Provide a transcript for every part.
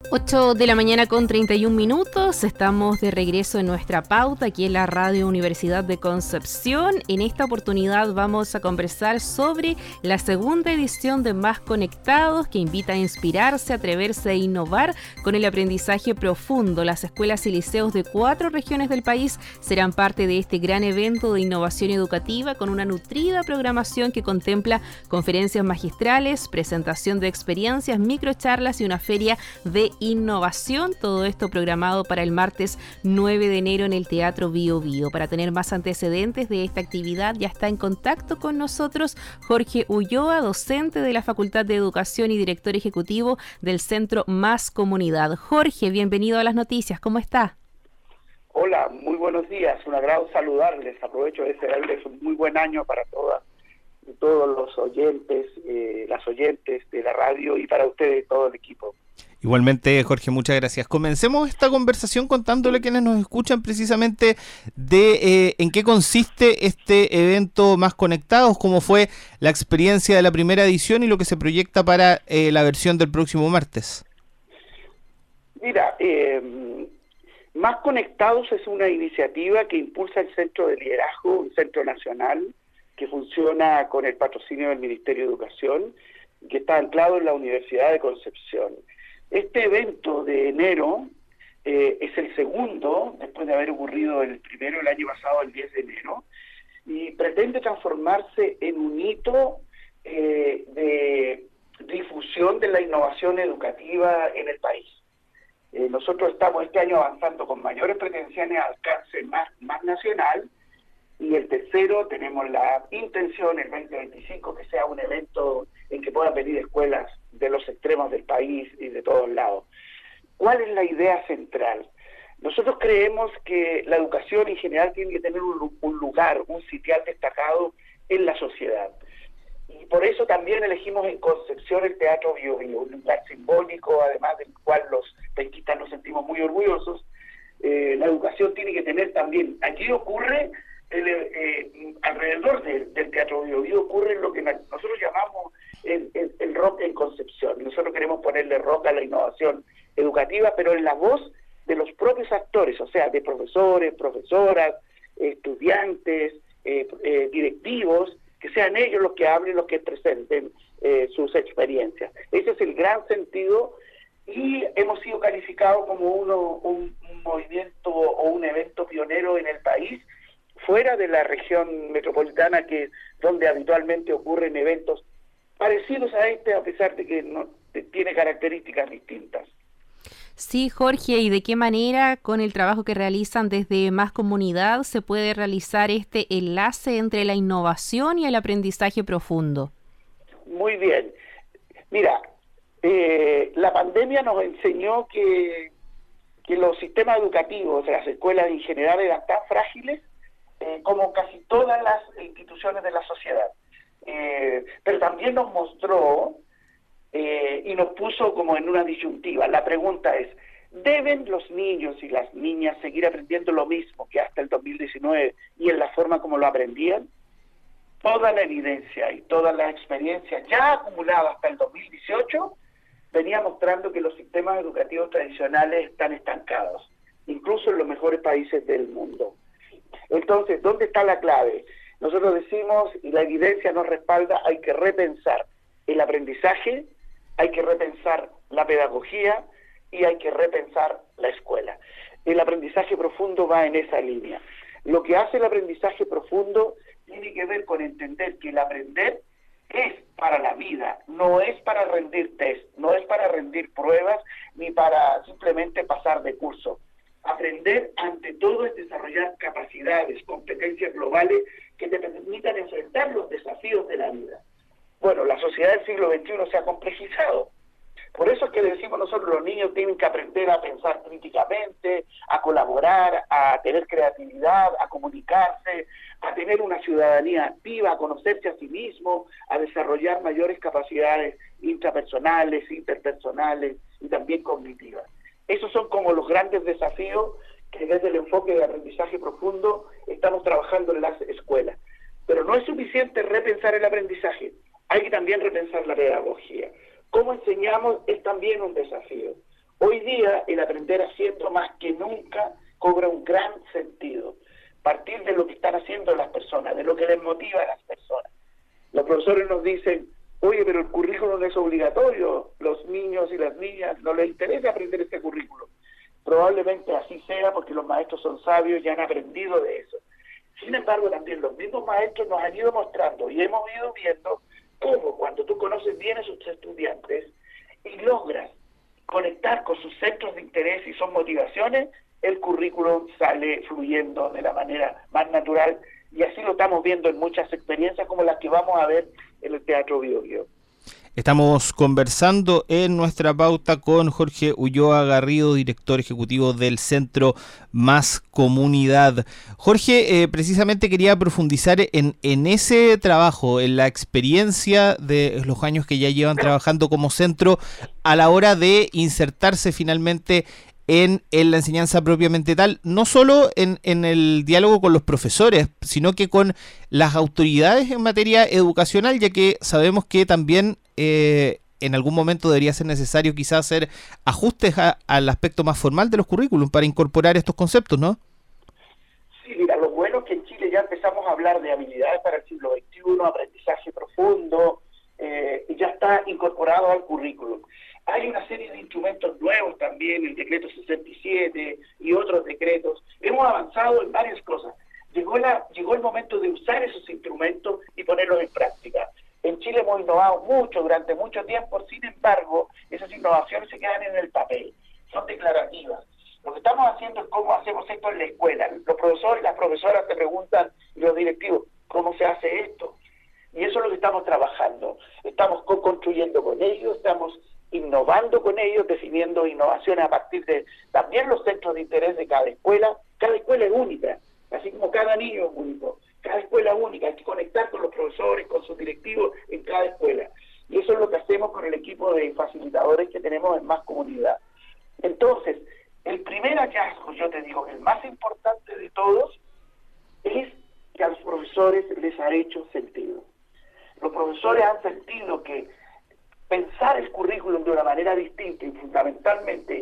8 de la mañana con 31 minutos, estamos de regreso en nuestra pauta aquí en la Radio Universidad de Concepción. En esta oportunidad vamos a conversar sobre la segunda edición de Más Conectados, que invita a inspirarse, atreverse e innovar con el aprendizaje profundo. Las escuelas y liceos de 4 regiones del país serán parte de este gran evento de innovación educativa con una nutrida programación que contempla conferencias magistrales, presentación de experiencias, microcharlas y una feria de innovación, todo esto programado para el martes 9 de enero en el Teatro Bio Bio. Para tener más antecedentes de esta actividad ya está en contacto con nosotros Jorge Ulloa, docente de la Facultad de Educación y director ejecutivo del Centro Más Comunidad. Jorge, bienvenido a las noticias, ¿cómo está? Hola, muy buenos días, un agrado saludarles, aprovecho de desearles un muy buen año para todos los oyentes, las oyentes de la radio y para ustedes, todo el equipo. Igualmente, Jorge, muchas gracias. Comencemos esta conversación contándole a quienes nos escuchan precisamente de en qué consiste este evento Más Conectados, cómo fue la experiencia de la primera edición y lo que se proyecta para la versión del próximo martes. Mira, Más Conectados es una iniciativa que impulsa el Centro de Liderazgo, un centro nacional que funciona con el patrocinio del Ministerio de Educación, que está anclado en la Universidad de Concepción. Este evento de enero es el segundo, después de haber ocurrido el primero el año pasado, el 10 de enero, y pretende transformarse en un hito de difusión de la innovación educativa en el país. Nosotros estamos este año avanzando con mayores pretensiones a alcance más nacional, y el tercero tenemos la intención, el 2025, que sea un evento en que puedan venir escuelas de los extremos del país y de todos lados. ¿Cuál es la idea central? Nosotros creemos que la educación en general tiene que tener un lugar, un sitial destacado en la sociedad. Y por eso también elegimos en Concepción el Teatro Bio Bio, un lugar simbólico, además del cual los penquistas nos sentimos muy orgullosos. La educación tiene que tener también, aquí ocurre alrededor del Teatro Bio Bio ocurre lo que nosotros llamamos el rock en Concepción. Nosotros queremos ponerle rock a la innovación educativa, pero en la voz de los propios actores, o sea, de profesores, profesoras, estudiantes, directivos, que sean ellos los que hablen, los que presenten sus experiencias. Ese es el gran sentido, y hemos sido calificados como un movimiento o un evento pionero en el país, fuera de la región metropolitana, que es donde habitualmente ocurren eventos parecidos a este, a pesar de que tiene características distintas. Sí, Jorge, ¿y de qué manera con el trabajo que realizan desde Más Comunidad se puede realizar este enlace entre la innovación y el aprendizaje profundo? Muy bien. Mira, la pandemia nos enseñó que los sistemas educativos de las escuelas en general eran tan frágiles como casi todas las instituciones de la sociedad. Pero también nos mostró y nos puso como en una disyuntiva. La pregunta es, ¿deben los niños y las niñas seguir aprendiendo lo mismo que hasta el 2019 y en la forma como lo aprendían? Toda la evidencia y toda la experiencia ya acumulada hasta el 2018 venía mostrando que los sistemas educativos tradicionales están estancados, incluso en los mejores países del mundo. Entonces, ¿dónde está la clave? Nosotros decimos, y la evidencia nos respalda, hay que repensar el aprendizaje, hay que repensar la pedagogía y hay que repensar la escuela. El aprendizaje profundo va en esa línea. Lo que hace el aprendizaje profundo tiene que ver con entender que el aprender es para la vida, no es para rendir test, no es para rendir pruebas, ni para simplemente pasar de curso. Aprender, ante todo, es desarrollar capacidades, competencias globales que te permitan enfrentar los desafíos de la vida. Bueno, la sociedad del siglo XXI se ha complejizado. Por eso es que decimos nosotros, los niños tienen que aprender a pensar críticamente, a colaborar, a tener creatividad, a comunicarse, a tener una ciudadanía activa, a conocerse a sí mismo, a desarrollar mayores capacidades intrapersonales, interpersonales y también cognitivas. Esos son como los grandes desafíos que desde el enfoque de aprendizaje profundo estamos trabajando en las escuelas. Pero no es suficiente repensar el aprendizaje, hay que también repensar la pedagogía. ¿Cómo enseñamos? Es también un desafío. Hoy día el aprender haciendo más que nunca cobra un gran sentido. Partir de lo que están haciendo las personas, de lo que les motiva a las personas. Los profesores nos dicen, oye, pero el currículum no es obligatorio, los niños y las niñas no les interesa aprender este currículum. Probablemente así sea porque los maestros son sabios y han aprendido de eso. Sin embargo, también los mismos maestros nos han ido mostrando y hemos ido viendo cómo cuando tú conoces bien a sus estudiantes y logras conectar con sus centros de interés y sus motivaciones, el currículum sale fluyendo de la manera más natural, y así lo estamos viendo en muchas experiencias como las que vamos a ver en el Teatro Bio Bio. Estamos conversando en nuestra pauta con Jorge Ulloa Garrido, director ejecutivo del Centro Más Comunidad. Jorge, precisamente quería profundizar en ese trabajo, en la experiencia de los años que ya llevan trabajando como centro a la hora de insertarse finalmente en la enseñanza propiamente tal, no solo en el diálogo con los profesores, sino que con las autoridades en materia educacional, ya que sabemos que también en algún momento debería ser necesario quizás hacer ajustes al aspecto más formal de los currículum para incorporar estos conceptos, ¿no? Sí, mira, lo bueno es que en Chile ya empezamos a hablar de habilidades para el siglo XXI, aprendizaje profundo, y ya está incorporado al currículum. Hay una serie de instrumentos nuevos también, el decreto 67 y otros decretos. Hemos avanzado en varias cosas. Llegó el momento de usar esos instrumentos y ponerlos en práctica. En Chile hemos innovado mucho durante mucho tiempo, sin embargo, esas innovaciones se quedan en el papel, son declarativas. Lo que estamos haciendo es cómo hacemos esto en la escuela. Los profesores y las profesoras te preguntan, y los directivos, ¿cómo se hace esto? Y eso es lo que estamos trabajando. Estamos co-construyendo con ellos, estamos innovando con ellos, definiendo innovaciones a partir de también los centros de interés de cada escuela. Cada escuela es única, así como cada niño es único. Cada escuela es única, hay que conectar con los profesores, con sus directivos en cada escuela. Y eso es lo que hacemos con el equipo de facilitadores que tenemos en Más Comunidad. Entonces, el primer hallazgo, yo te digo, el más importante de todos, es que a los profesores les ha hecho sentido. Los profesores han sentido que pensar el currículum de una manera distinta y fundamentalmente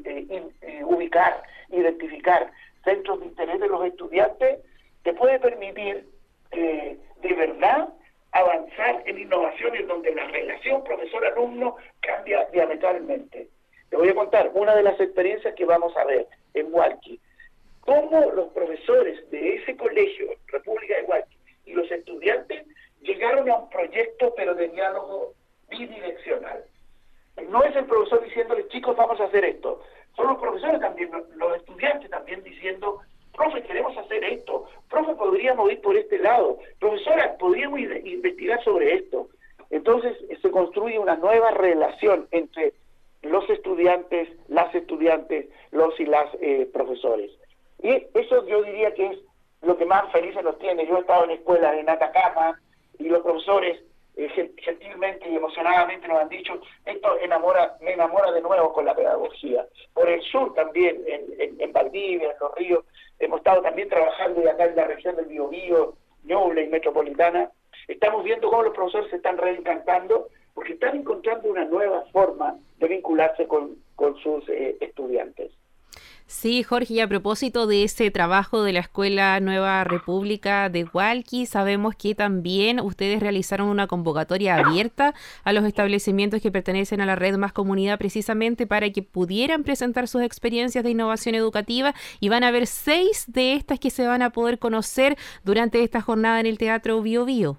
ubicar, identificar centros de interés de los estudiantes, te puede permitir de verdad avanzar en innovaciones donde la relación profesor-alumno cambia diametralmente. Te voy a contar una de las experiencias que vamos a ver en Hualqui. Cómo los profesores de ese colegio, República de Hualqui, y los estudiantes llegaron a un proyecto pero de diálogo bidireccional. No es el profesor diciéndole, chicos, vamos a hacer esto. Son los profesores también, los estudiantes también diciendo, profe, queremos hacer esto. Profe, podríamos ir por este lado. Profesora, podríamos investigar sobre esto. Entonces se construye una nueva relación entre los estudiantes, las estudiantes, los y las profesores. Y eso yo diría que es lo que más felices nos tiene. Yo he estado en escuelas en Atacama y los profesores gentilmente y emocionadamente nos han dicho, esto me enamora de nuevo con la pedagogía. Por el sur también, en Valdivia, en Los Ríos, hemos estado también trabajando, y acá en la región del Biobío, Ñuble y Metropolitana, estamos viendo cómo los profesores se están reencantando porque están encontrando una nueva forma de vincularse con sus estudiantes. Sí, Jorge, y a propósito de ese trabajo de la Escuela Nueva República de Hualqui, sabemos que también ustedes realizaron una convocatoria abierta a los establecimientos que pertenecen a la red Más Comunidad precisamente para que pudieran presentar sus experiencias de innovación educativa, y van a haber 6 de estas que se van a poder conocer durante esta jornada en el Teatro Bio Bio.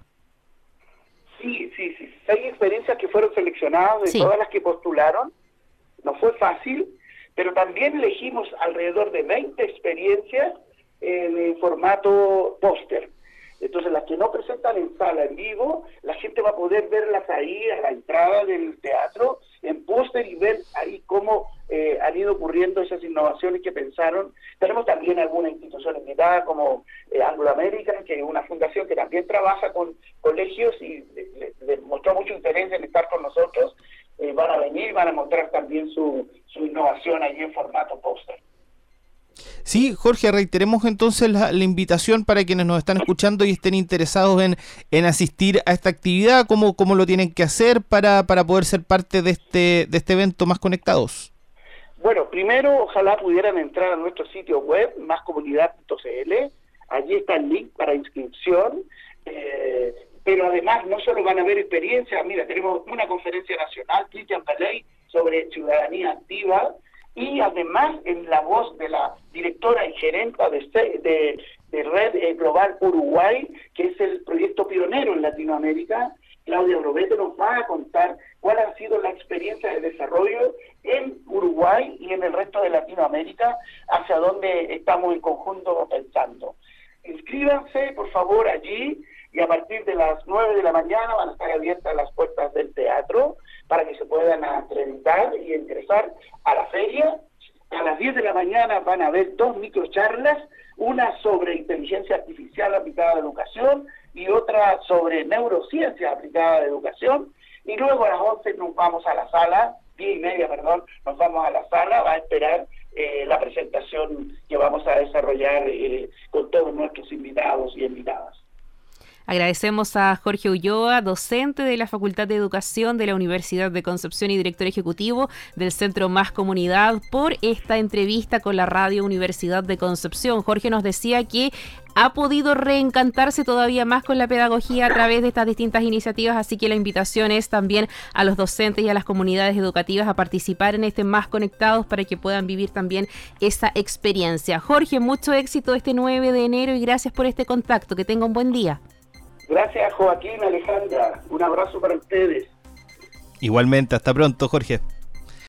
Sí, 6 experiencias que fueron seleccionadas de todas las que postularon. No fue fácil, pero también elegimos alrededor de 20 experiencias en formato póster. Entonces, las que no presentan en sala, en vivo, la gente va a poder verlas ahí a la entrada del teatro, en póster, y ver ahí cómo han ido ocurriendo esas innovaciones que pensaron. Tenemos también alguna institución invitada como Anglo American, que es una fundación que también trabaja con colegios y les mostró mucho interés en estar con nosotros. Van a venir, van a mostrar también su innovación allí en formato póster. Sí, Jorge, reiteremos entonces la invitación para quienes nos están escuchando y estén interesados en asistir a esta actividad, cómo lo tienen que hacer para poder ser parte de este evento Más Conectados. Bueno, primero ojalá pudieran entrar a nuestro sitio web, mascomunidad.cl, allí está el link para inscripción, pero además no solo van a ver experiencias, mira, tenemos una conferencia nacional, Cristian Paley, sobre ciudadanía activa, y además en la voz de la directora y gerenta de Red Global Uruguay, que es el proyecto pionero en Latinoamérica, Claudia Brobete nos va a contar cuál ha sido la experiencia de desarrollo en Uruguay y en el resto de Latinoamérica, hacia donde estamos en conjunto pensando. Inscríbanse, por favor, allí, y a partir de las 9 de la mañana van a estar abiertas las puertas del teatro para que se puedan acreditar y ingresar a la feria. A las 10 de la mañana van a haber 2 microcharlas, una sobre inteligencia artificial aplicada a la educación y otra sobre neurociencia aplicada a la educación. Y luego a las 11 nos vamos a la sala, 10:30, perdón, nos vamos a la sala, va a esperar la presentación que vamos a desarrollar con todos nuestros invitados y invitadas. Agradecemos a Jorge Ulloa, docente de la Facultad de Educación de la Universidad de Concepción y director ejecutivo del Centro Más Comunidad, por esta entrevista con la Radio Universidad de Concepción. Jorge nos decía que ha podido reencantarse todavía más con la pedagogía a través de estas distintas iniciativas, así que la invitación es también a los docentes y a las comunidades educativas a participar en este Más Conectados para que puedan vivir también esa experiencia. Jorge, mucho éxito este 9 de enero y gracias por este contacto. Que tenga un buen día. Gracias, Joaquín, Alejandra. Un abrazo para ustedes. Igualmente, hasta pronto, Jorge.